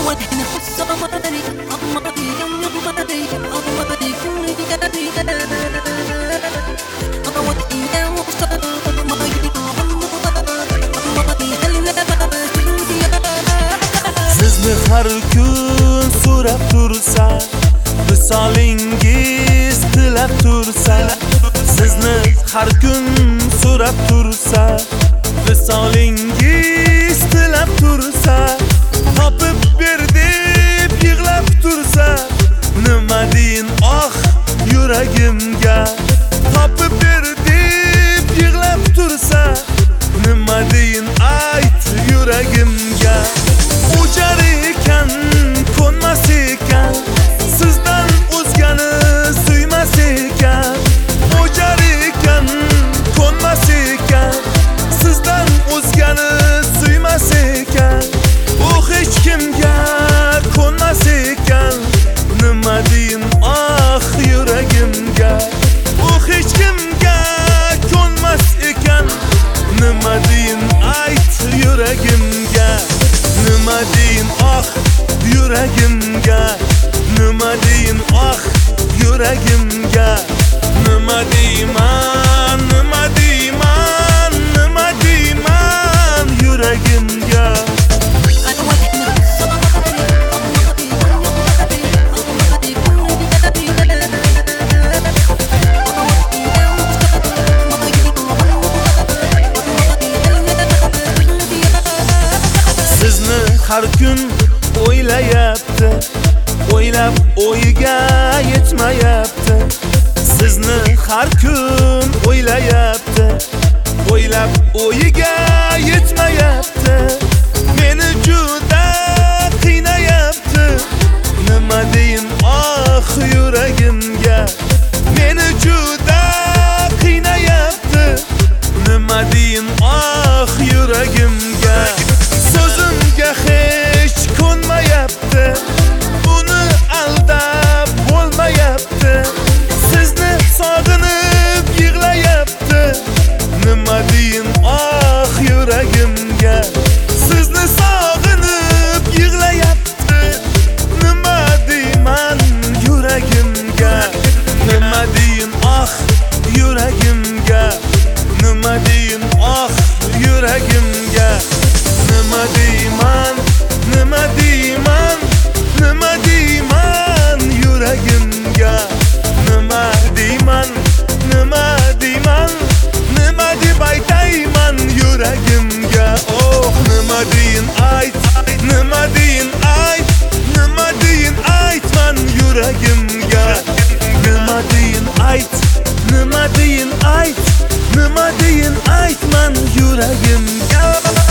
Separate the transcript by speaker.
Speaker 1: Sizni har kun so'rab tursa, misolingiz tilab tursa, sizni har kun so'rab tursa, misolingiz tilab tursa, topib ber deb yig'lab tursa, nima deyin yuragimga? Topib ber deb yig'lab tursa, nima deyin ayt yuragimga? O'jar ekan, ko'nmas ekan, sizdan o'zgani suymas ekan. O'jar ekan, ko'nmas ekan, sizdan o'zgani suymas ekan. U hech kimga ko'nmas ekan, nima deyin yuragimga? U hech kimga ko'nmas ekan, nima deyin ayt yuragimga? Nima deyin yuragimga? Nima deyin yuragimga? Nima deyman, nima deyman, nima deyman yuragimga? Sizni har kun o'ylayapti, o'ylab o'yiga yetmayapti. Sizni har kun o'ylayapti, o'ylab o'yiga yetmayapti. Meni juda qiynayapti, nima deyin yuragimga? Meni juda qiynayapti, nima deyin yuragimga? So'zimga hech ko'nmayapti, buni aldab bo'lmayapti. Sizni sog'inib yig'layapti, nima deyin yuragimga? Sizni sog'inib yig'layapti, nima deyman yuragimga? Nima deyin yuragimga? Nima deyin yuragimga? Nima deyman, nima deyman, nima deyman yuragimga? Nima deyman, nima deyman, nima deb aytayman yuragimga? Nima deyin ayt, nima deyin ayt, nima deyin aytman yuragimga? Nima deyin ayt, nima deyin ayt, nima deyin aytman yuragimga?